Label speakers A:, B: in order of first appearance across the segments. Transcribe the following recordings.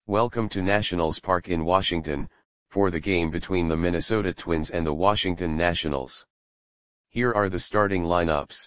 A: Welcome to Nationals Park in Washington, for the game between the Minnesota Twins and the Washington Nationals. Here are the starting lineups.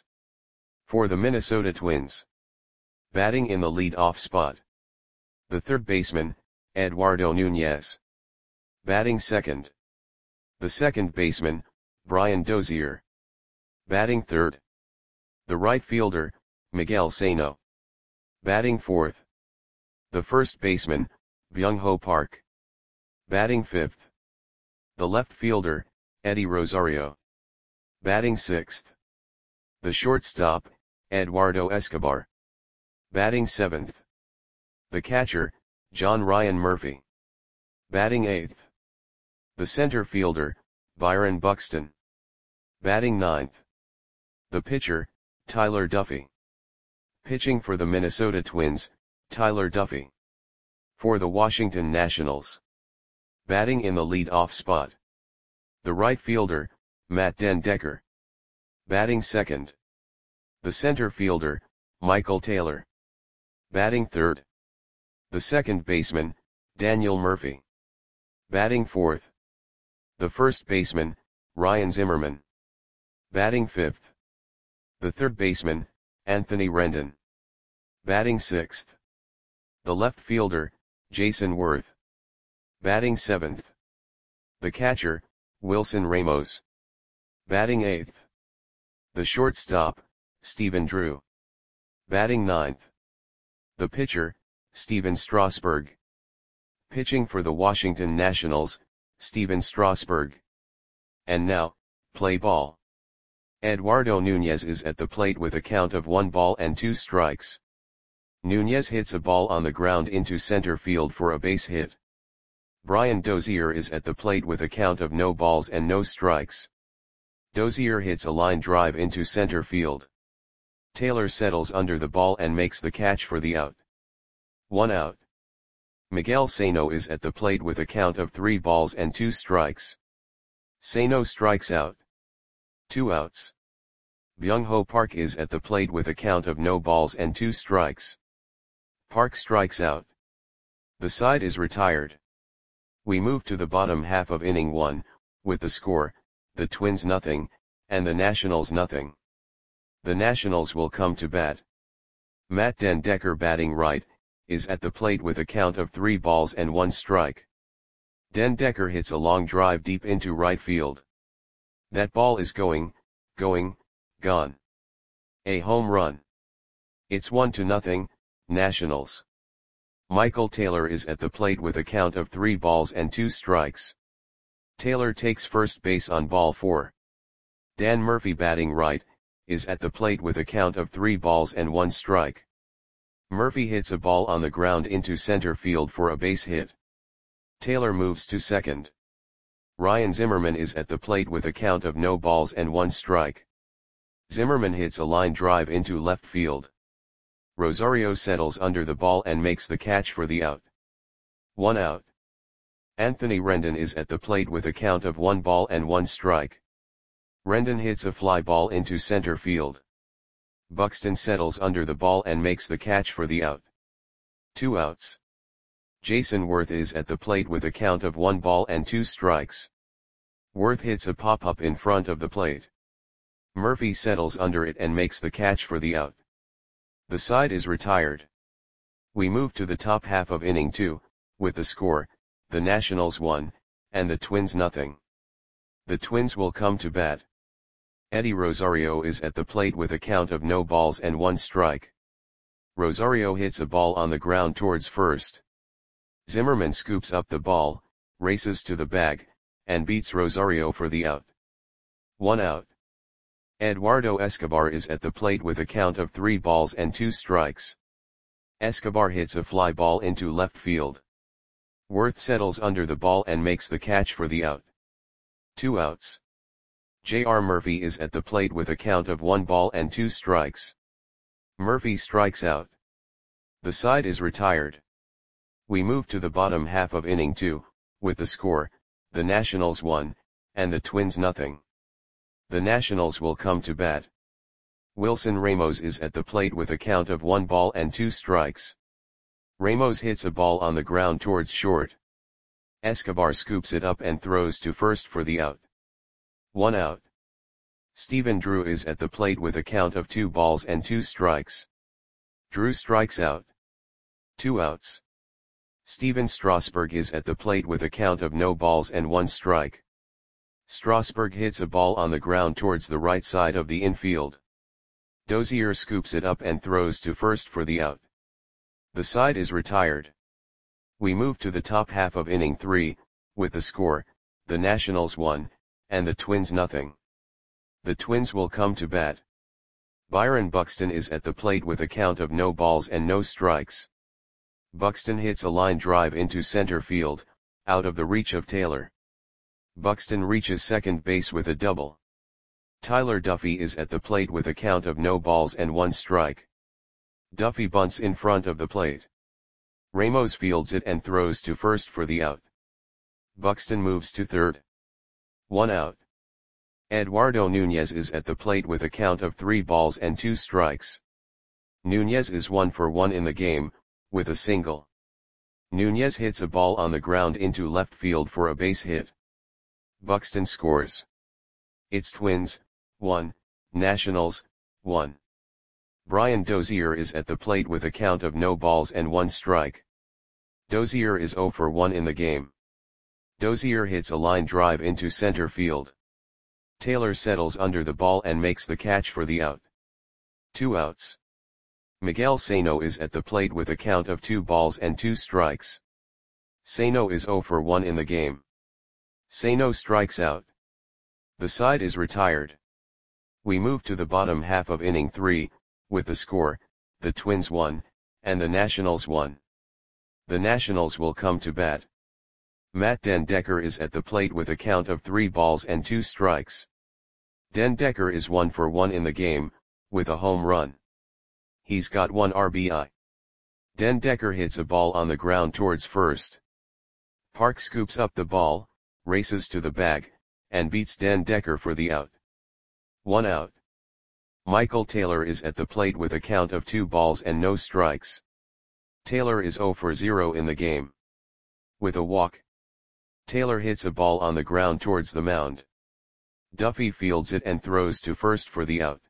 A: For the Minnesota Twins. Batting in the lead-off spot. The third baseman, Eduardo Nunez. Batting second. The second baseman, Brian Dozier. Batting third. The right fielder, Miguel Sano. Batting fourth. The first baseman, Byung-Ho Park. Batting fifth. The left fielder, Eddie Rosario. Batting sixth. The shortstop, Eduardo Escobar. Batting seventh. The catcher, John Ryan Murphy. Batting eighth. The center fielder, Byron Buxton. Batting ninth. The pitcher, Tyler Duffy. Pitching for the Minnesota Twins, Tyler Duffy. For the Washington Nationals. Batting in the lead-off spot. The right fielder, Matt den Dekker. Batting second. The center fielder, Michael Taylor. Batting third. The second baseman, Daniel Murphy. Batting fourth. The first baseman, Ryan Zimmerman. Batting fifth. The third baseman, Anthony Rendon. Batting sixth. The left fielder, Jason Worth. Batting seventh. The catcher, Wilson Ramos. Batting eighth. The shortstop, Stephen Drew. Batting ninth. The pitcher, Stephen Strasburg. Pitching for the Washington Nationals, Stephen Strasburg. And now, play ball. Eduardo Nunez is at the plate with a count of 1 ball and 2 strikes. Nunez hits a ball on the ground into center field for a base hit. Brian Dozier is at the plate with a count of no balls and no strikes. Dozier hits a line drive into center field. Taylor settles under the ball and makes the catch for the out. 1 out. Miguel Sano is at the plate with a count of 3 balls and 2 strikes. Sano strikes out. 2 outs. Byung-Ho Park is at the plate with a count of no balls and 2 strikes. Park strikes out. The side is retired. We move to the bottom half of inning 1, with the score, the Twins 0, and the Nationals 0. The Nationals will come to bat. Matt den Dekker, batting right, is at the plate with a count of 3 balls and 1 strike. Den Dekker hits a long drive deep into right field. That ball is gone. A home run. It's 1-0, Nationals. Michael Taylor is at the plate with a count of 3 balls and 2 strikes. Taylor takes first base on ball 4. Dan Murphy, batting right, is at the plate with a count of 3 balls and 1 strike. Murphy hits a ball on the ground into center field for a base hit. Taylor moves to second. Ryan Zimmerman is at the plate with a count of no balls and 1 strike. Zimmerman hits a line drive into left field. Rosario settles under the ball and makes the catch for the out. 1 out. Anthony Rendon is at the plate with a count of 1 ball and 1 strike. Rendon hits a fly ball into center field. Buxton settles under the ball and makes the catch for the out. 2 outs. Jason Worth is at the plate with a count of 1 ball and 2 strikes. Worth hits a pop-up in front of the plate. Murphy settles under it and makes the catch for the out. The side is retired. We move to the top half of inning 2, with the score, the Nationals 1, and the Twins 0. The Twins will come to bat. Eddie Rosario is at the plate with a count of no balls and 1 strike. Rosario hits a ball on the ground towards first. Zimmerman scoops up the ball, races to the bag, and beats Rosario for the out. 1 out. Eduardo Escobar is at the plate with a count of 3 balls and 2 strikes. Escobar hits a fly ball into left field. Worth settles under the ball and makes the catch for the out. 2 outs. J.R. Murphy is at the plate with a count of 1 ball and 2 strikes. Murphy strikes out. The side is retired. We move to the bottom half of inning 2, with the score, the Nationals 1, and the Twins 0. The Nationals will come to bat. Wilson Ramos is at the plate with a count of 1 ball and 2 strikes. Ramos hits a ball on the ground towards short. Escobar scoops it up and throws to first for the out. 1 out. Stephen Drew is at the plate with a count of 2 balls and 2 strikes. Drew strikes out. 2 outs. Steven Strasburg is at the plate with a count of no balls and 1 strike. Strasburg hits a ball on the ground towards the right side of the infield. Dozier scoops it up and throws to first for the out. The side is retired. We move to the top half of inning 3, with the score, the Nationals 1, and the Twins nothing. The Twins will come to bat. Byron Buxton is at the plate with a count of no balls and no strikes. Buxton hits a line drive into center field, out of the reach of Taylor. Buxton reaches second base with a double. Tyler Duffy is at the plate with a count of no balls and 1 strike. Duffy bunts in front of the plate. Ramos fields it and throws to first for the out. Buxton moves to third. 1 out. Eduardo Nunez is at the plate with a count of 3 balls and 2 strikes. Nunez is 1 for 1 in the game, with a single. Nunez hits a ball on the ground into left field for a base hit. Buxton scores. It's Twins, 1, Nationals, 1. Brian Dozier is at the plate with a count of no balls and 1 strike. Dozier is 0 for 1 in the game. Dozier hits a line drive into center field. Taylor settles under the ball and makes the catch for the out. 2 outs. Miguel Sano is at the plate with a count of 2 balls and 2 strikes. Sano is 0 for 1 in the game. Sano strikes out. The side is retired. We move to the bottom half of inning 3, with the score, the Twins 1, and the Nationals 1. The Nationals will come to bat. Matt Den Decker is at the plate with a count of 3 balls and 2 strikes. Den Decker is 1 for 1 in the game, with a home run. He's got 1 RBI. Den Decker hits a ball on the ground towards first. Park scoops up the ball, races to the bag, and beats Den Decker for the out. 1 out. Michael Taylor is at the plate with a count of 2 balls and no strikes. Taylor is 0 for 0 in the game. With a walk. Taylor hits a ball on the ground towards the mound. Duffy fields it and throws to first for the out.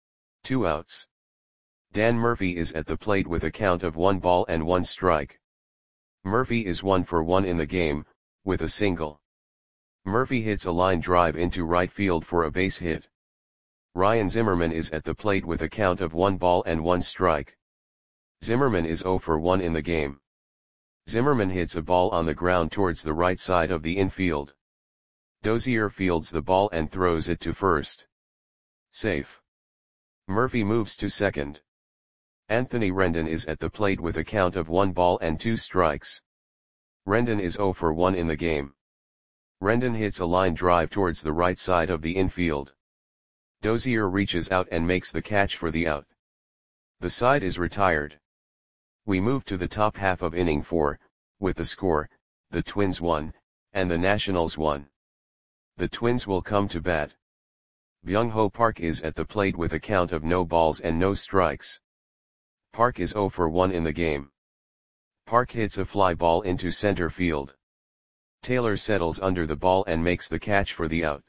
A: 2 outs. Dan Murphy is at the plate with a count of 1 ball and 1 strike. Murphy is 1 for 1 in the game, with a single. Murphy hits a line drive into right field for a base hit. Ryan Zimmerman is at the plate with a count of 1 ball and 1 strike. Zimmerman is 0 for 1 in the game. Zimmerman hits a ball on the ground towards the right side of the infield. Dozier fields the ball and throws it to first. Safe. Murphy moves to second. Anthony Rendon is at the plate with a count of 1 ball and 2 strikes. Rendon is 0 for 1 in the game. Rendon hits a line drive towards the right side of the infield. Dozier reaches out and makes the catch for the out. The side is retired. We move to the top half of inning 4, with the score, the Twins 1, and the Nationals 1. The Twins will come to bat. Byung-ho Park is at the plate with a count of no balls and no strikes. Park is 0 for 1 in the game. Park hits a fly ball into center field. Taylor settles under the ball and makes the catch for the out.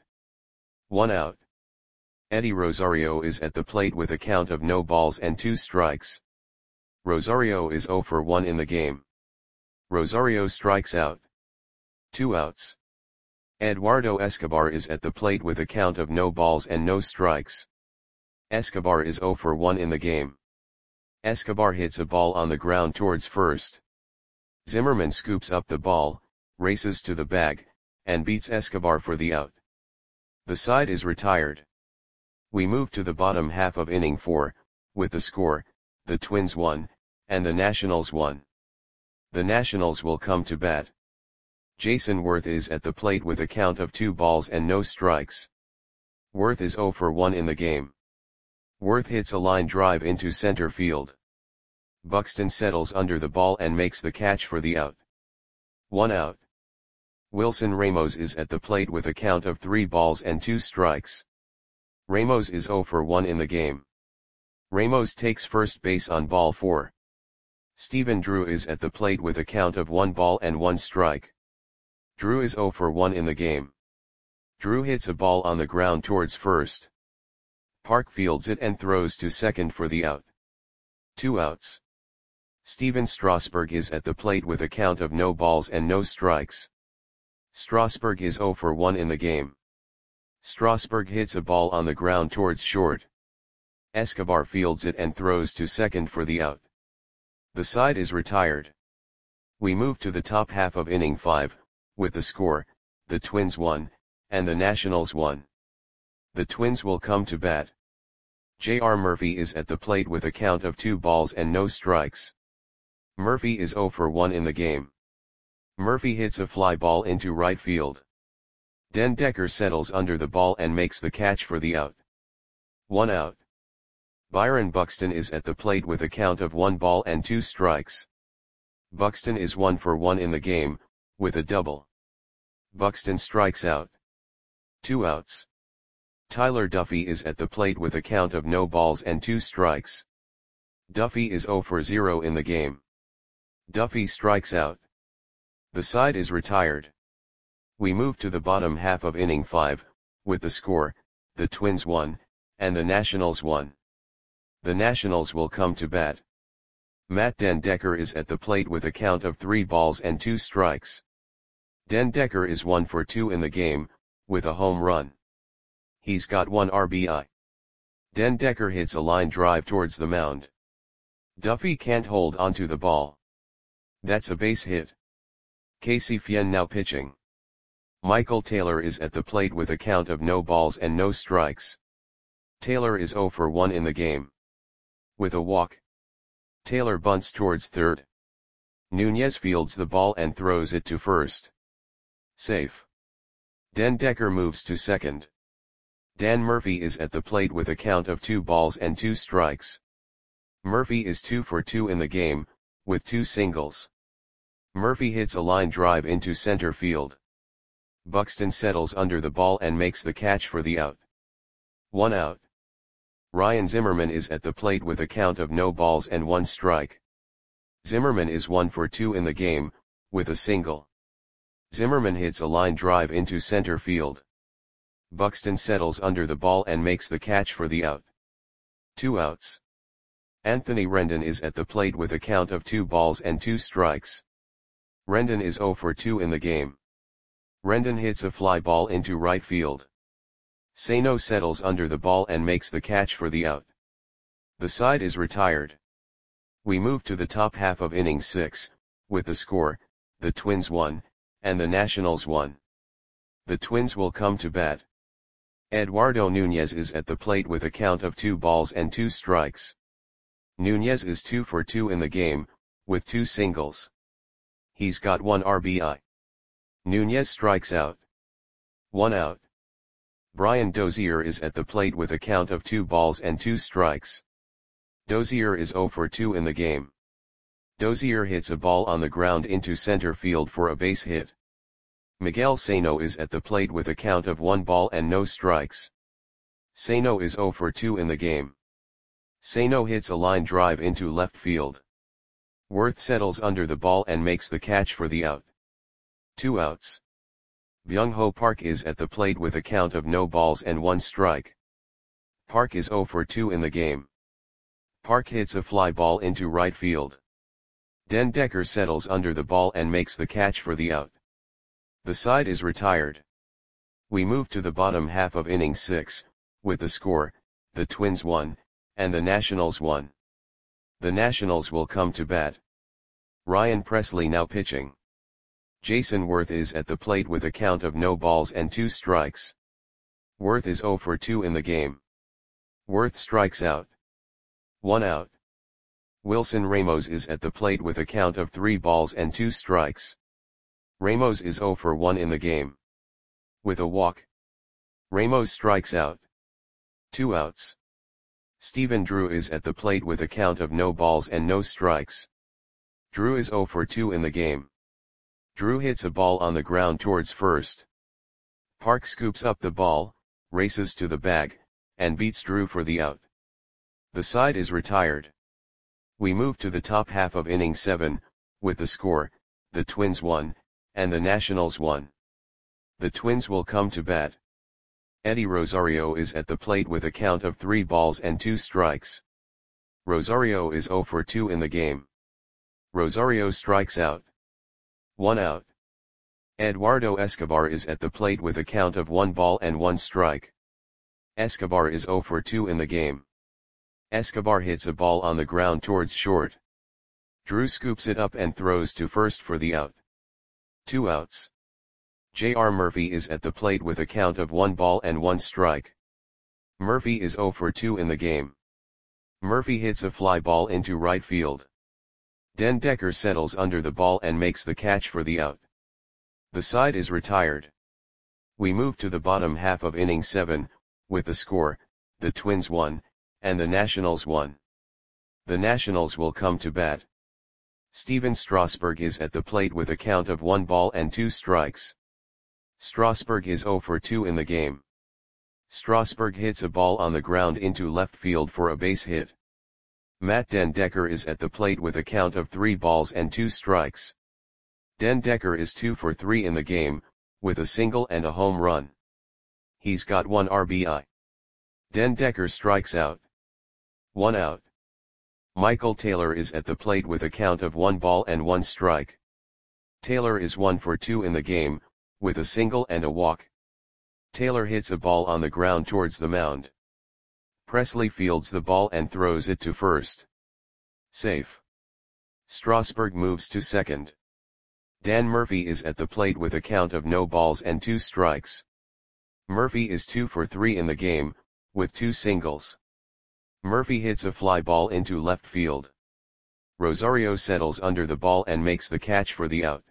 A: 1 out. Eddie Rosario is at the plate with a count of no balls and 2 strikes. Rosario is 0 for 1 in the game. Rosario strikes out. 2 outs. Eduardo Escobar is at the plate with a count of no balls and no strikes. Escobar is 0 for 1 in the game. Escobar hits a ball on the ground towards first. Zimmerman scoops up the ball, races to the bag, and beats Escobar for the out. The side is retired. We move to the bottom half of inning 4, with the score, the Twins 1, and the Nationals 1. The Nationals will come to bat. Jason Worth is at the plate with a count of 2 balls and no strikes. Worth is 0 for 1 in the game. Worth hits a line drive into center field. Buxton settles under the ball and makes the catch for the out. 1 out. Wilson Ramos is at the plate with a count of 3 balls and 2 strikes. Ramos is 0 for 1 in the game. Ramos takes first base on ball 4. Stephen Drew is at the plate with a count of 1 ball and 1 strike. Drew is 0 for 1 in the game. Drew hits a ball on the ground towards first. Park fields it and throws to second for the out. 2 outs. Steven Strasburg is at the plate with a count of no balls and no strikes. Strasburg is 0 for 1 in the game. Strasburg hits a ball on the ground towards short. Escobar fields it and throws to second for the out. The side is retired. We move to the top half of inning 5, with the score, the Twins 1, and the Nationals 1. The Twins will come to bat. J.R. Murphy is at the plate with a count of 2 balls and no strikes. Murphy is 0 for 1 in the game. Murphy hits a fly ball into right field. Den Decker settles under the ball and makes the catch for the out. 1 out. Byron Buxton is at the plate with a count of 1 ball and 2 strikes. Buxton is 1 for 1 in the game, with a double. Buxton strikes out. 2 outs. Tyler Duffy is at the plate with a count of no balls and 2 strikes. Duffy is 0 for 0 in the game. Duffy strikes out. The side is retired. We move to the bottom half of inning 5, with the score, the Twins 1, and the Nationals 1. The Nationals will come to bat. Matt Den Decker is at the plate with a count of 3 balls and 2 strikes. Den Decker is 1 for 2 in the game, with a home run. He's got 1 RBI. Den Decker hits a line drive towards the mound. Duffy can't hold onto the ball. That's a base hit. Casey Fien now pitching. Michael Taylor is at the plate with a count of no balls and no strikes. Taylor is 0 for 1 in the game. With a walk. Taylor bunts towards third. Nunez fields the ball and throws it to first. Safe. Den Decker moves to second. Dan Murphy is at the plate with a count of 2 balls and 2 strikes. Murphy is 2 for 2 in the game, with 2 singles. Murphy hits a line drive into center field. Buxton settles under the ball and makes the catch for the out. 1 out. Ryan Zimmerman is at the plate with a count of no balls and 1 strike. Zimmerman is 1 for 2 in the game, with a single. Zimmerman hits a line drive into center field. Buxton settles under the ball and makes the catch for the out. 2 outs. Anthony Rendon is at the plate with a count of 2 balls and 2 strikes. Rendon is 0 for 2 in the game. Rendon hits a fly ball into right field. Sano settles under the ball and makes the catch for the out. The side is retired. We move to the top half of inning 6, with the score, the Twins 1, and the Nationals 1. The Twins will come to bat. Eduardo Nunez is at the plate with a count of 2 balls and 2 strikes. Nunez is 2 for 2 in the game, with 2 singles. He's got 1 RBI. Nunez strikes out. 1 out. Brian Dozier is at the plate with a count of 2 balls and 2 strikes. Dozier is 0 for 2 in the game. Dozier hits a ball on the ground into center field for a base hit. Miguel Sano is at the plate with a count of 1 ball and no strikes. Sano is 0 for 2 in the game. Sano hits a line drive into left field. Worth settles under the ball and makes the catch for the out. 2 outs. Byung-ho Park is at the plate with a count of no balls and 1 strike. Park is 0 for 2 in the game. Park hits a fly ball into right field. Den Decker settles under the ball and makes the catch for the out. The side is retired. We move to the bottom half of inning 6, with the score, the Twins 1, and the Nationals 1. The Nationals will come to bat. Ryan Presley now pitching. Jason Worth is at the plate with a count of no balls and 2 strikes. Worth is 0 for 2 in the game. Worth strikes out. 1 out. Wilson Ramos is at the plate with a count of 3 balls and 2 strikes. Ramos is 0 for 1 in the game. With a walk. Ramos strikes out. 2 outs. Stephen Drew is at the plate with a count of no balls and no strikes. Drew is 0 for 2 in the game. Drew hits a ball on the ground towards first. Park scoops up the ball, races to the bag, and beats Drew for the out. The side is retired. We move to the top half of inning 7, with the score, the Twins 1, and the Nationals 1. The Twins will come to bat. Eddie Rosario is at the plate with a count of 3 balls and 2 strikes. Rosario is 0 for 2 in the game. Rosario strikes out. 1 out. Eduardo Escobar is at the plate with a count of 1 ball and 1 strike. Escobar is 0 for 2 in the game. Escobar hits a ball on the ground towards short. Drew scoops it up and throws to first for the out. 2 outs. J.R. Murphy is at the plate with a count of 1 ball and 1 strike. Murphy is 0 for 2 in the game. Murphy hits a fly ball into right field. Den Decker settles under the ball and makes the catch for the out. The side is retired. We move to the bottom half of inning 7, with the score, the Twins 1, and the Nationals 1. The Nationals will come to bat. Steven Strasburg is at the plate with a count of 1 ball and 2 strikes. Strasburg is 0 for 2 in the game. Strasburg hits a ball on the ground into left field for a base hit. Matt Den Decker is at the plate with a count of 3 balls and 2 strikes. Den Decker is 2 for 3 in the game, with a single and a home run. He's got 1 RBI. Den Decker strikes out. 1 out. Michael Taylor is at the plate with a count of 1 ball and 1 strike. Taylor is 1 for 2 in the game, with a single and a walk. Taylor hits a ball on the ground towards the mound. Presley fields the ball and throws it to first. Safe. Strasburg moves to second. Dan Murphy is at the plate with a count of no balls and 2 strikes. Murphy is 2 for 3 in the game, with 2 singles. Murphy hits a fly ball into left field. Rosario settles under the ball and makes the catch for the out.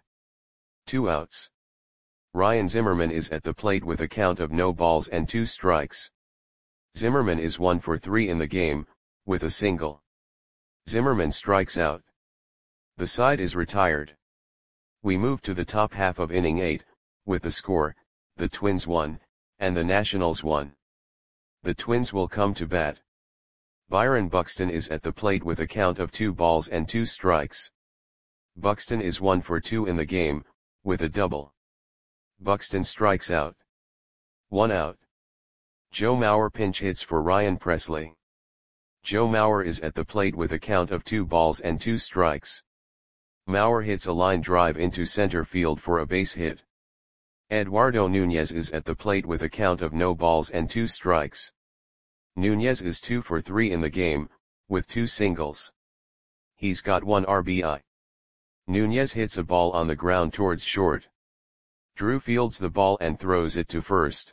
A: 2 outs. Ryan Zimmerman is at the plate with a count of no balls and 2 strikes. Zimmerman is 1 for 3 in the game, with a single. Zimmerman strikes out. The side is retired. We move to the top half of inning 8, with the score, the Twins 1, and the Nationals 1. The Twins will come to bat. Byron Buxton is at the plate with a count of 2 balls and 2 strikes. Buxton is 1 for 2 in the game, with a double. Buxton strikes out. 1 out. Joe Mauer pinch hits for Ryan Presley. Joe Mauer is at the plate with a count of 2 balls and 2 strikes. Mauer hits a line drive into center field for a base hit. Eduardo Nunez is at the plate with a count of no balls and 2 strikes. Nunez is 2 for 3 in the game, with 2 singles. He's got 1 RBI. Nunez hits a ball on the ground towards short. Drew fields the ball and throws it to first.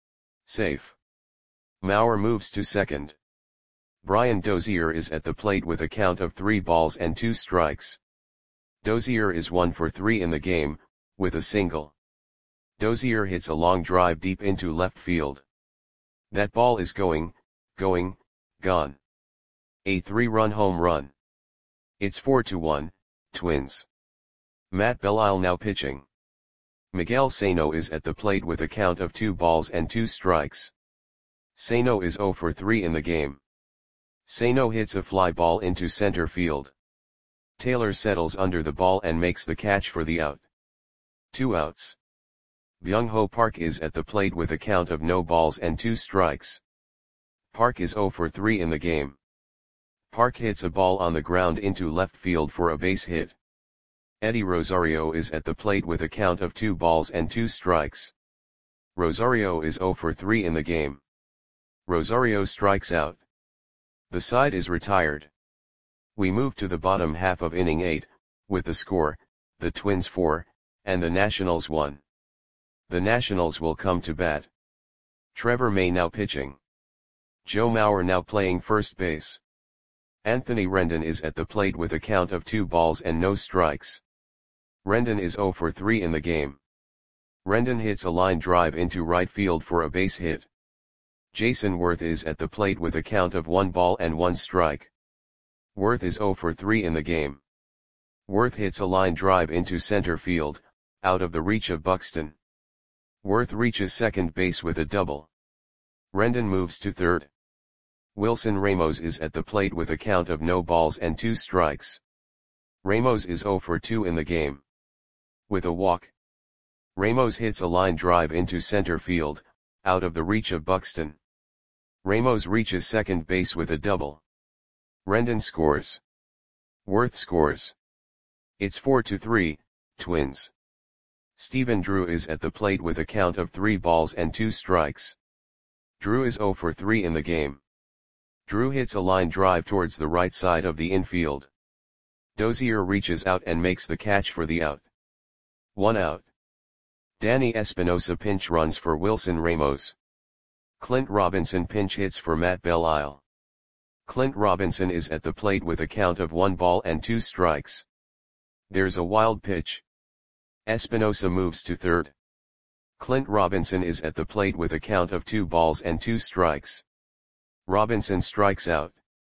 A: Safe. Mauer moves to second. Brian Dozier is at the plate with a count of 3 balls and 2 strikes. Dozier is 1 for 3 in the game, with a single. Dozier hits a long drive deep into left field. That ball is gone. A 3-run home run. It's 4-1, Twins. Matt Belisle now pitching. Miguel Sano is at the plate with a count of 2 balls and 2 strikes. Sano is 0 for 3 in the game. Sano hits a fly ball into center field. Taylor settles under the ball and makes the catch for the out. 2 outs. Byung-Ho Park is at the plate with a count of no balls and 2 strikes. Park is 0 for 3 in the game. Park hits a ball on the ground into left field for a base hit. Eddie Rosario is at the plate with a count of 2 balls and 2 strikes. Rosario is 0 for 3 in the game. Rosario strikes out. The side is retired. We move to the bottom half of inning 8, with the score, the Twins 4, and the Nationals 1. The Nationals will come to bat. Trevor May now pitching. Joe Mauer now playing first base. Anthony Rendon is at the plate with a count of 2 balls and no strikes. Rendon is 0 for 3 in the game. Rendon hits a line drive into right field for a base hit. Jason Worth is at the plate with a count of 1 ball and 1 strike. Worth is 0 for 3 in the game. Worth hits a line drive into center field, out of the reach of Buxton. Worth reaches second base with a double. Rendon moves to third. Wilson Ramos is at the plate with a count of no balls and 2 strikes. Ramos is 0 for 2 in the game. With a walk, Ramos hits a line drive into center field, out of the reach of Buxton. Ramos reaches second base with a double. Rendon scores. Worth scores. It's 4-3, Twins. Stephen Drew is at the plate with a count of 3 balls and 2 strikes. Drew is 0 for 3 in the game. Drew hits a line drive towards the right side of the infield. Dozier reaches out and makes the catch for the out. 1 out. Danny Espinosa pinch runs for Wilson Ramos. Clint Robinson pinch hits for Matt Belisle. Clint Robinson is at the plate with a count of 1 ball and 2 strikes. There's a wild pitch. Espinosa moves to third. Clint Robinson is at the plate with a count of 2 balls and 2 strikes. Robinson strikes out.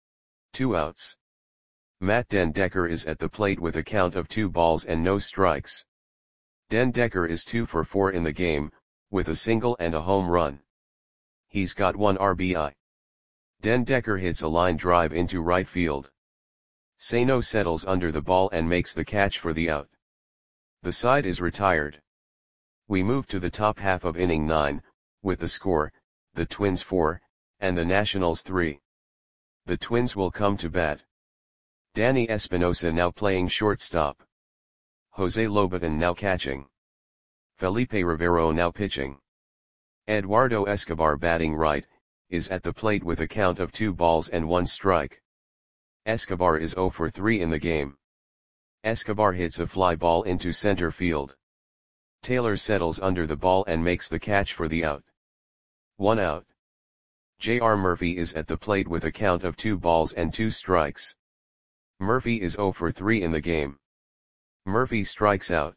A: 2 outs. Matt Den Decker is at the plate with a count of 2 balls and no strikes. Den Decker is 2 for 4 in the game, with a single and a home run. He's got 1 RBI. Den Decker hits a line drive into right field. Sano settles under the ball and makes the catch for the out. The side is retired. We move to the top half of inning 9, with the score, the Twins 4, and the Nationals 3. The Twins will come to bat. Danny Espinosa now playing shortstop. Jose Lobaton now catching. Felipe Rivero now pitching. Eduardo Escobar batting right, is at the plate with a count of 2 balls and 1 strike. Escobar is 0 for 3 in the game. Escobar hits a fly ball into center field. Taylor settles under the ball and makes the catch for the out. 1 out. J.R. Murphy is at the plate with a count of 2 balls and 2 strikes. Murphy is 0 for 3 in the game. Murphy strikes out.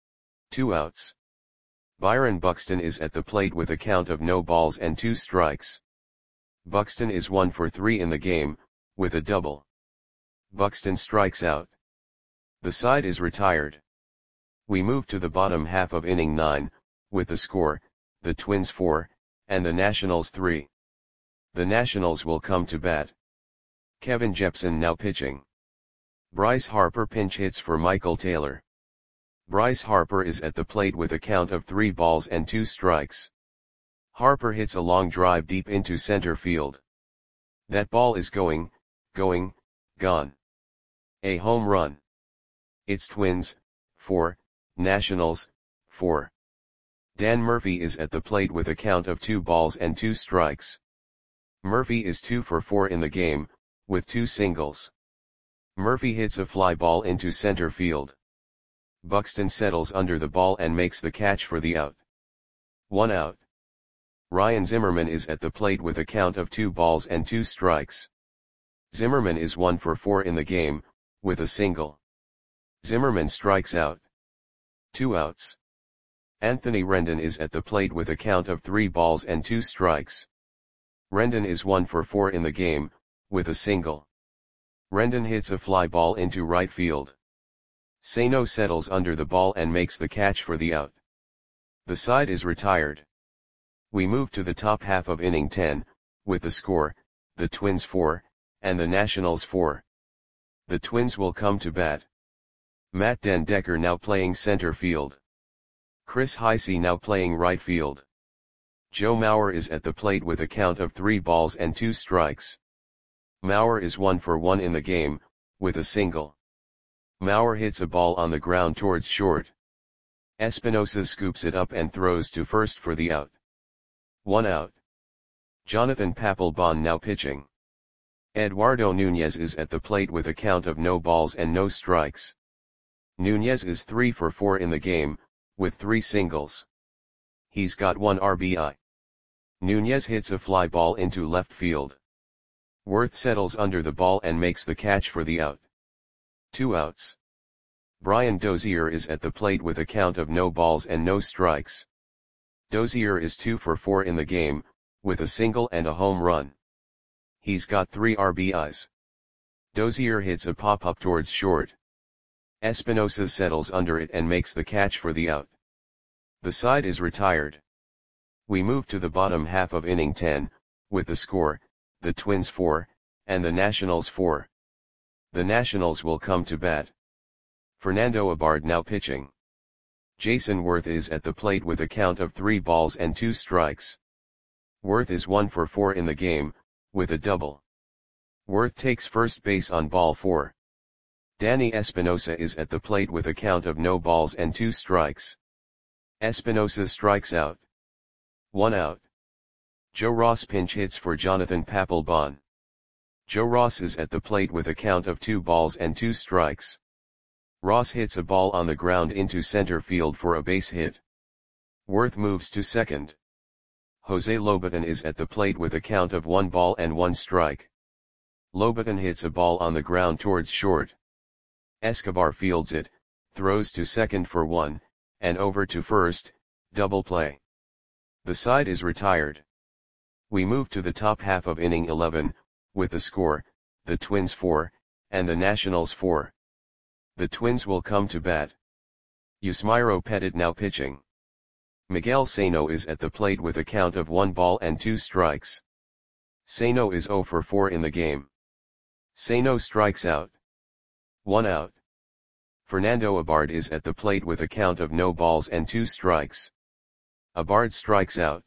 A: 2 outs. Byron Buxton is at the plate with a count of no balls and 2 strikes. Buxton is 1 for 3 in the game, with a double. Buxton strikes out. The side is retired. We move to the bottom half of inning 9, with the score, the Twins 4, and the Nationals 3. The Nationals will come to bat. Kevin Jepson now pitching. Bryce Harper pinch hits for Michael Taylor. Bryce Harper is at the plate with a count of 3 balls and 2 strikes. Harper hits a long drive deep into center field. That ball is going, gone. A home run. It's Twins, 4, Nationals, 4. Dan Murphy is at the plate with a count of 2 balls and 2 strikes. Murphy is 2 for 4 in the game, with 2 singles. Murphy hits a fly ball into center field. Buxton settles under the ball and makes the catch for the out. 1 out. Ryan Zimmerman is at the plate with a count of 2 balls and 2 strikes. Zimmerman is 1 for 4 in the game, with a single. Zimmerman strikes out. 2 outs. Anthony Rendon is at the plate with a count of 3 balls and 2 strikes. Rendon is 1 for 4 in the game, with a single. Rendon hits a fly ball into right field. Sano settles under the ball and makes the catch for the out. The side is retired. We move to the top half of inning 10, with the score, the Twins 4, and the Nationals 4. The Twins will come to bat. Matt Den Decker now playing center field. Chris Heisey now playing right field. Joe Mauer is at the plate with a count of 3 balls and 2 strikes. Mauer is 1 for 1 in the game, with a single. Mauer hits a ball on the ground towards short. Espinosa scoops it up and throws to first for the out. 1 out. Jonathan Papelbon now pitching. Eduardo Nunez is at the plate with a count of no balls and no strikes. Nunez is 3 for 4 in the game, with 3 singles. He's got 1 RBI. Nunez hits a fly ball into left field. Worth settles under the ball and makes the catch for the out. 2 outs. Brian Dozier is at the plate with a count of no balls and no strikes. Dozier is 2 for 4 in the game, with a single and a home run. He's got 3 RBIs. Dozier hits a pop-up towards short. Espinosa settles under it and makes the catch for the out. The side is retired. We move to the bottom half of inning 10, with the score, the Twins 4, and the Nationals 4. The Nationals will come to bat. Fernando Abard now pitching. Jason Worth is at the plate with a count of 3 balls and 2 strikes. Worth is 1 for 4 in the game, with a double. Worth takes first base on ball 4. Danny Espinosa is at the plate with a count of no balls and 2 strikes. Espinosa strikes out. 1 out. Joe Ross pinch hits for Jonathan Papelbon. Joe Ross is at the plate with a count of 2 balls and 2 strikes. Ross hits a ball on the ground into center field for a base hit. Worth moves to second. Jose Lobaton is at the plate with a count of 1 ball and 1 strike. Lobaton hits a ball on the ground towards short. Escobar fields it, throws to second for 1, and over to first, double play. The side is retired. We move to the top half of inning 11, with the score, the Twins 4, and the Nationals 4. The Twins will come to bat. Yusmeiro Petit now pitching. Miguel Sano is at the plate with a count of 1 ball and 2 strikes. Sano is 0 for 4 in the game. Sano strikes out. 1 out. Fernando Abard is at the plate with a count of no balls and 2 strikes. Abard strikes out.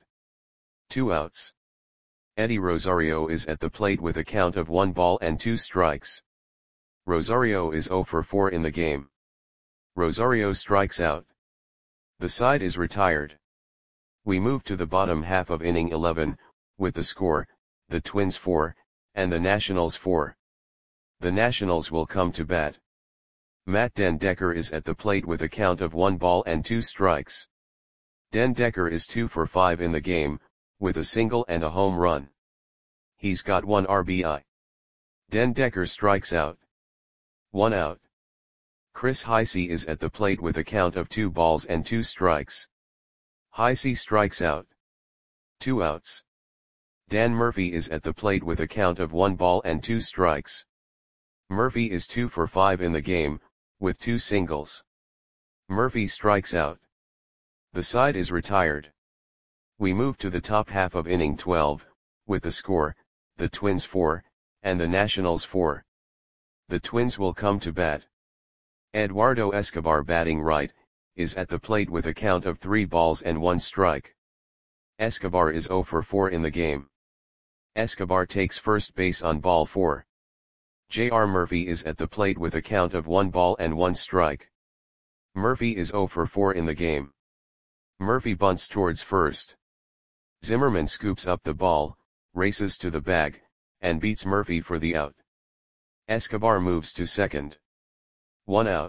A: 2 outs. Eddie Rosario is at the plate with a count of 1 ball and 2 strikes. Rosario is 0 for 4 in the game. Rosario strikes out. The side is retired. We move to the bottom half of inning 11, with the score, the Twins 4, and the Nationals 4. The Nationals will come to bat. Matt Den Decker is at the plate with a count of 1 ball and 2 strikes. Den Decker is 2 for 5 in the game, with a single and a home run. He's got 1 RBI. Den Decker strikes out. 1 out. Chris Heisey is at the plate with a count of 2 balls and 2 strikes. Heisey strikes out. 2 outs. Dan Murphy is at the plate with a count of 1 ball and 2 strikes. Murphy is 2 for 5 in the game, with 2 singles. Murphy strikes out. The side is retired. We move to the top half of inning 12, with the score, the Twins 4, and the Nationals 4. The Twins will come to bat. Eduardo Escobar batting right, is at the plate with a count of 3 balls and 1 strike. Escobar is 0 for 4 in the game. Escobar takes first base on ball 4. J.R. Murphy is at the plate with a count of 1 ball and 1 strike. Murphy is 0 for 4 in the game. Murphy bunts towards first. Zimmerman scoops up the ball, races to the bag, and beats Murphy for the out. Escobar moves to second. 1 out.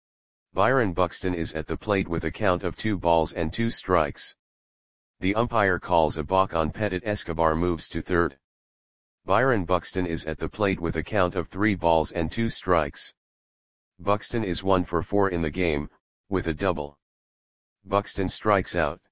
A: Byron Buxton is at the plate with a count of 2 balls and 2 strikes. The umpire calls a balk on Petit. Escobar moves to third. Byron Buxton is at the plate with a count of 3 balls and 2 strikes. Buxton is 1 for 4 in the game, with a double. Buxton strikes out.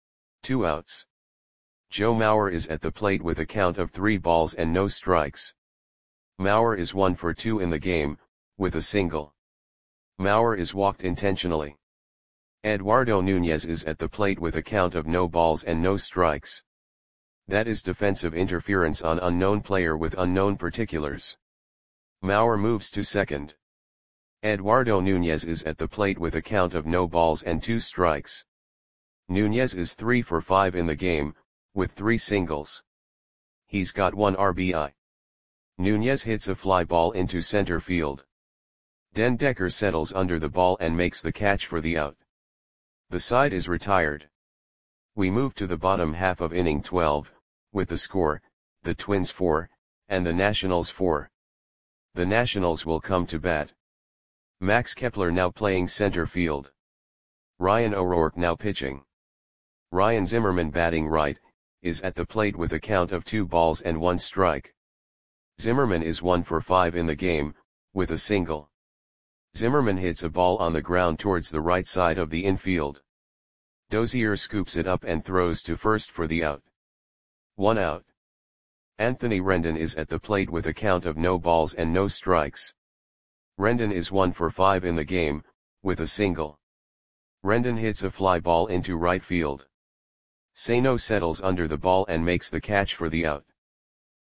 A: 2 outs. Joe Mauer is at the plate with a count of 3 balls and no strikes. Mauer is 1 for 2 in the game, with a single. Mauer is walked intentionally. Eduardo Nunez is at the plate with a count of no balls and no strikes. That is defensive interference on unknown player with unknown particulars. Mauer moves to second. Eduardo Nunez is at the plate with a count of no balls and 2 strikes. Nunez is 3 for 5 in the game, with 3 singles. He's got 1 RBI. Nunez hits a fly ball into center field. Den Decker settles under the ball and makes the catch for the out. The side is retired. We move to the bottom half of inning 12, with the score, the Twins 4, and the Nationals 4. The Nationals will come to bat. Max Kepler now playing center field. Ryan O'Rourke now pitching. Ryan Zimmerman batting right, is at the plate with a count of 2 balls and 1 strike. Zimmerman is 1 for 5 in the game, with a single. Zimmerman hits a ball on the ground towards the right side of the infield. Dozier scoops it up and throws to first for the out. 1 out. Anthony Rendon is at the plate with a count of no balls and no strikes. Rendon is 1 for 5 in the game, with a single. Rendon hits a fly ball into right field. Sano settles under the ball and makes the catch for the out.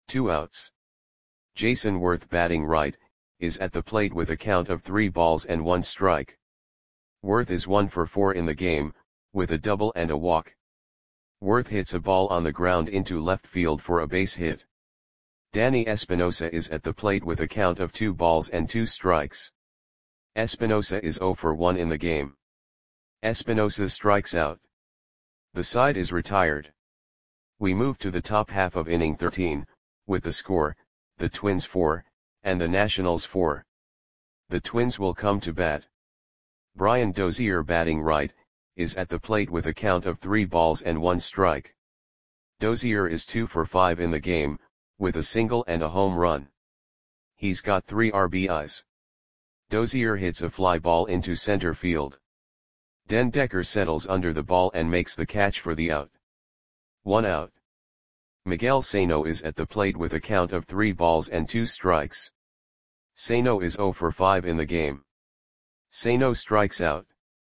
A: 2 outs. Jason Worth batting right, is at the plate with a count of 3 balls and 1 strike. Worth is 1 for 4 in the game, with a double and a walk. Worth hits a ball on the ground into left field for a base hit. Danny Espinosa is at the plate with a count of 2 balls and 2 strikes. Espinosa is 0 for 1 in the game. Espinosa strikes out. The side is retired. We move to the top half of inning 13, with the score, the Twins 4, and the Nationals 4. The Twins will come to bat. Brian Dozier batting right, is at the plate with a count of 3 balls and 1 strike. Dozier is 2 for 5 in the game, with a single and a home run. He's got 3 RBIs. Dozier hits a fly ball into center field. Den Decker settles under the ball and makes the catch for the out. 1 out. Miguel Sano is at the plate with a count of 3 balls and 2 strikes. Sano is 0 for 5 in the game. Sano strikes out.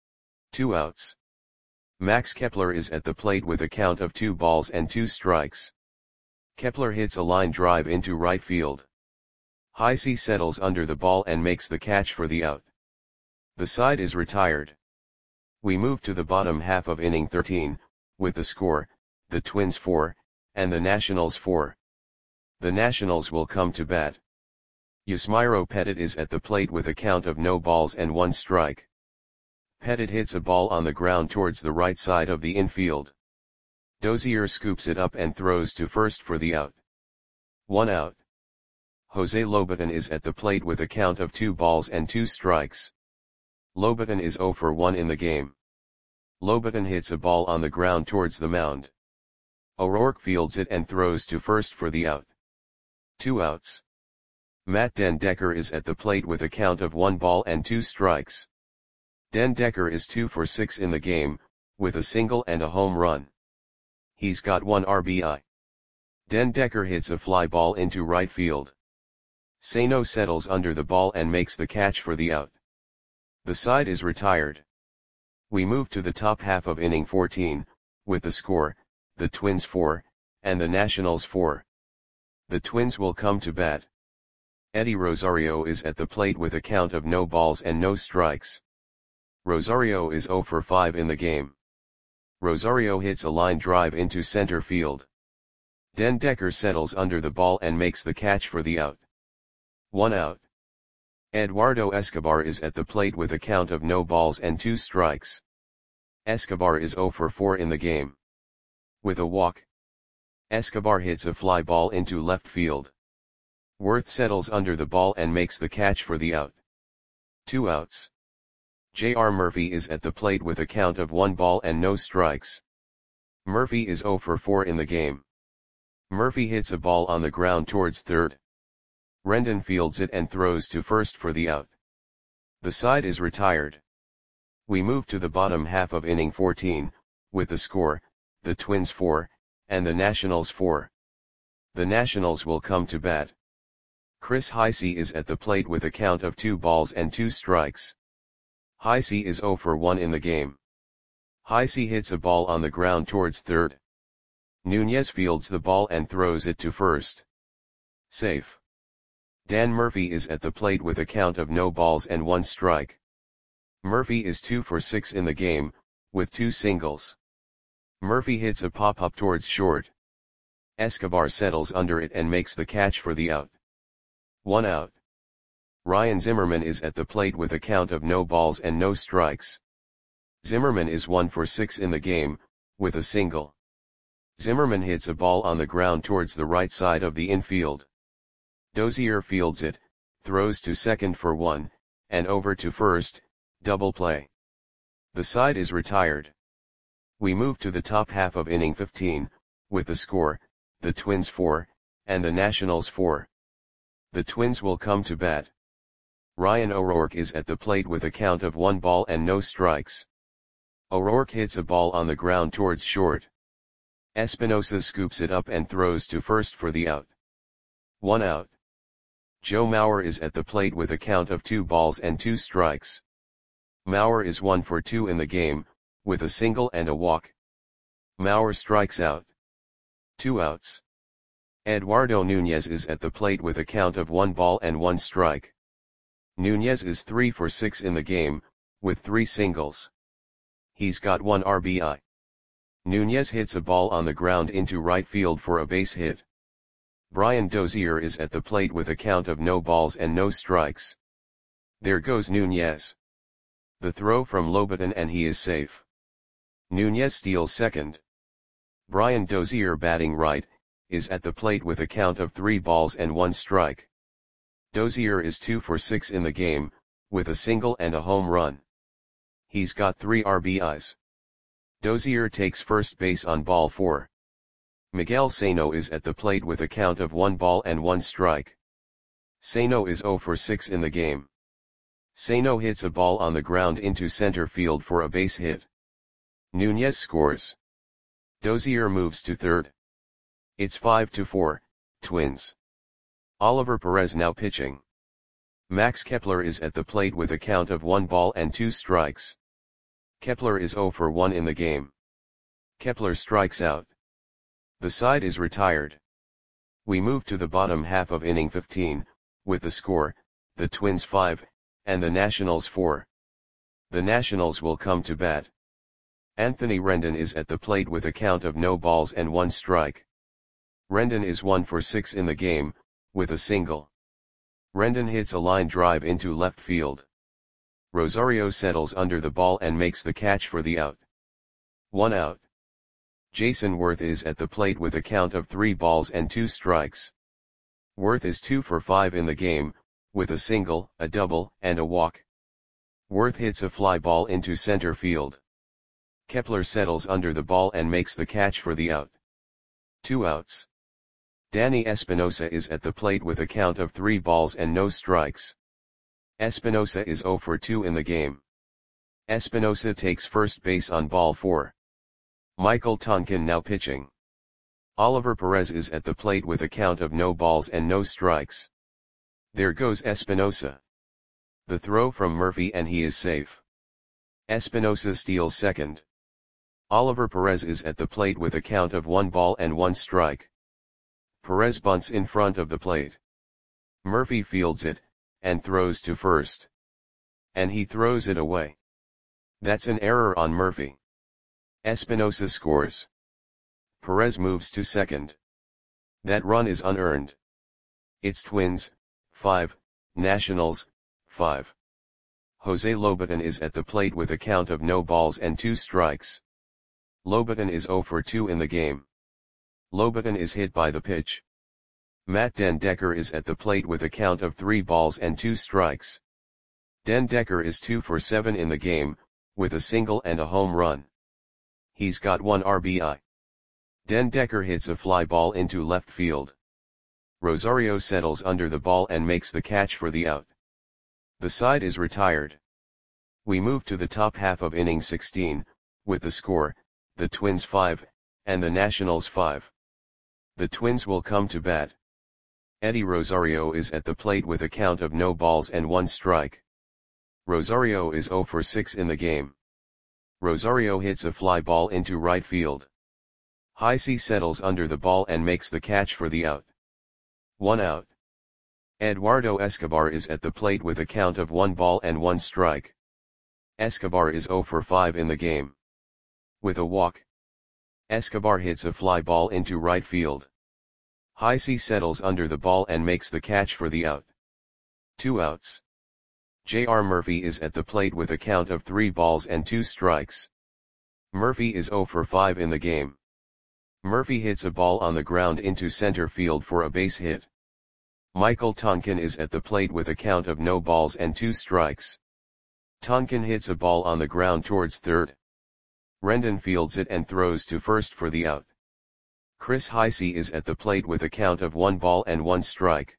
A: 2 outs. Max Kepler is at the plate with a count of 2 balls and 2 strikes. Kepler hits a line drive into right field. Heisey settles under the ball and makes the catch for the out. The side is retired. We move to the bottom half of inning 13, with the score, the Twins 4, and the Nationals 4. The Nationals will come to bat. Yusmeiro Petit is at the plate with a count of no balls and 1 strike. Petit hits a ball on the ground towards the right side of the infield. Dozier scoops it up and throws to first for the out. 1 out. Jose Lobaton is at the plate with a count of 2 balls and 2 strikes. Lobaton is 0 for 1 in the game. Lobaton hits a ball on the ground towards the mound. O'Rourke fields it and throws to first for the out. 2 outs. Matt Den Decker is at the plate with a count of 1 ball and 2 strikes. Den Decker is 2 for 6 in the game, with a single and a home run. He's got 1 RBI. Den Decker hits a fly ball into right field. Sano settles under the ball and makes the catch for the out. The side is retired. We move to the top half of inning 14, with the score, the Twins 4, and the Nationals 4. The Twins will come to bat. Eddie Rosario is at the plate with a count of no balls and no strikes. Rosario is 0 for 5 in the game. Rosario hits a line drive into center field. Den Decker settles under the ball and makes the catch for the out. 1 out. Eduardo Escobar is at the plate with a count of no balls and 2 strikes. Escobar is 0 for 4 in the game. With a walk, Escobar hits a fly ball into left field. Worth settles under the ball and makes the catch for the out. 2 outs. J.R. Murphy is at the plate with a count of 1 ball and no strikes. Murphy is 0 for 4 in the game. Murphy hits a ball on the ground towards third. Rendon fields it and throws to first for the out. The side is retired. We move to the bottom half of inning 14, with the score, the Twins 4, and the Nationals 4. The Nationals will come to bat. Chris Heisey is at the plate with a count of 2 balls and 2 strikes. Heisey is 0 for 1 in the game. Heisey hits a ball on the ground towards third. Nunez fields the ball and throws it to first. Safe. Dan Murphy is at the plate with a count of no balls and 1 strike. Murphy is 2 for 6 in the game, with 2 singles. Murphy hits a pop-up towards short. Escobar settles under it and makes the catch for the out. 1 out. Ryan Zimmerman is at the plate with a count of no balls and no strikes. Zimmerman is 1 for 6 in the game, with a single. Zimmerman hits a ball on the ground towards the right side of the infield. Dozier fields it, throws to second for 1, and over to first, double play. The side is retired. We move to the top half of inning 15, with the score, the Twins 4, and the Nationals 4. The Twins will come to bat. Ryan O'Rourke is at the plate with a count of 1 ball and no strikes. O'Rourke hits a ball on the ground towards short. Espinosa scoops it up and throws to first for the out. 1 out. Joe Mauer is at the plate with a count of 2 balls and 2 strikes. Mauer is 1 for 2 in the game, with a single and a walk. Mauer strikes out. 2 outs. Eduardo Nunez is at the plate with a count of 1 ball and 1 strike. Nunez is 3 for 6 in the game, with 3 singles. He's got 1 RBI. Nunez hits a ball on the ground into right field for a base hit. Brian Dozier is at the plate with a count of no balls and no strikes. There goes Nunez. The throw from Lobaton and he is safe. Nunez steals second. Brian Dozier, batting right, is at the plate with a count of 3 balls and 1 strike. Dozier is 2 for 6 in the game, with a single and a home run. He's got 3 RBIs. Dozier takes first base on ball 4. Miguel Sano is at the plate with a count of 1 ball and 1 strike. Sano is 0 for 6 in the game. Sano hits a ball on the ground into center field for a base hit. Nunez scores. Dozier moves to third. It's 5-4, Twins. Oliver Perez now pitching. Max Kepler is at the plate with a count of 1 ball and 2 strikes. Kepler is 0 for 1 in the game. Kepler strikes out. The side is retired. We move to the bottom half of inning 15, with the score, the Twins 5, and the Nationals 4. The Nationals will come to bat. Anthony Rendon is at the plate with a count of no balls and 1 strike. Rendon is 1 for 6 in the game, with a single. Rendon hits a line drive into left field. Rosario settles under the ball and makes the catch for the out. 1 out. Jason Worth is at the plate with a count of 3 balls and 2 strikes. Worth is 2 for 5 in the game, with a single, a double, and a walk. Worth hits a fly ball into center field. Kepler settles under the ball and makes the catch for the out. 2 outs. Danny Espinosa is at the plate with a count of 3 balls and no strikes. Espinosa is 0 for 2 in the game. Espinosa takes first base on ball 4. Michael Tonkin now pitching. Oliver Perez is at the plate with a count of no balls and no strikes. There goes Espinosa. The throw from Murphy and he is safe. Espinosa steals second. Oliver Perez is at the plate with a count of 1 ball and 1 strike. Perez bunts in front of the plate. Murphy fields it, and throws to first. And he throws it away. That's an error on Murphy. Espinosa scores. Perez moves to second. That run is unearned. It's Twins, 5, Nationals, 5. Jose Lobaton is at the plate with a count of no balls and 2 strikes. Lobaton is 0 for 2 in the game. Lobaton is hit by the pitch. Matt Den Decker is at the plate with a count of 3 balls and 2 strikes. Den Decker is 2 for 7 in the game, with a single and a home run. He's got 1 RBI. Den Decker hits a fly ball into left field. Rosario settles under the ball and makes the catch for the out. The side is retired. We move to the top half of inning 16, with the score, the Twins 5, and the Nationals 5. The Twins will come to bat. Eddie Rosario is at the plate with a count of no balls and 1 strike. Rosario is 0 for 6 in the game. Rosario hits a fly ball into right field. Heisey settles under the ball and makes the catch for the out. 1 out. Eduardo Escobar is at the plate with a count of 1 ball and 1 strike. Escobar is 0 for 5 in the game. With a walk. Escobar hits a fly ball into right field. Heisey settles under the ball and makes the catch for the out. 2 outs. J.R. Murphy is at the plate with a count of 3 balls and 2 strikes. Murphy is 0 for 5 in the game. Murphy hits a ball on the ground into center field for a base hit. Michael Tonkin is at the plate with a count of no balls and 2 strikes. Tonkin hits a ball on the ground towards third. Rendon fields it and throws to first for the out. Chris Heisey is at the plate with a count of 1 ball and 1 strike.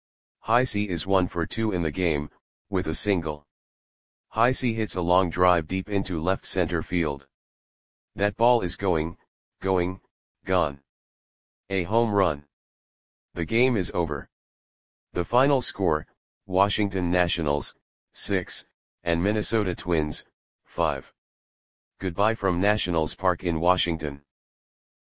A: Heisey is 1 for 2 in the game, with a single. Heisey hits a long drive deep into left center field. That ball is going, gone. A home run. The game is over. The final score, Washington Nationals, 6, and Minnesota Twins, 5. Goodbye from Nationals Park in Washington.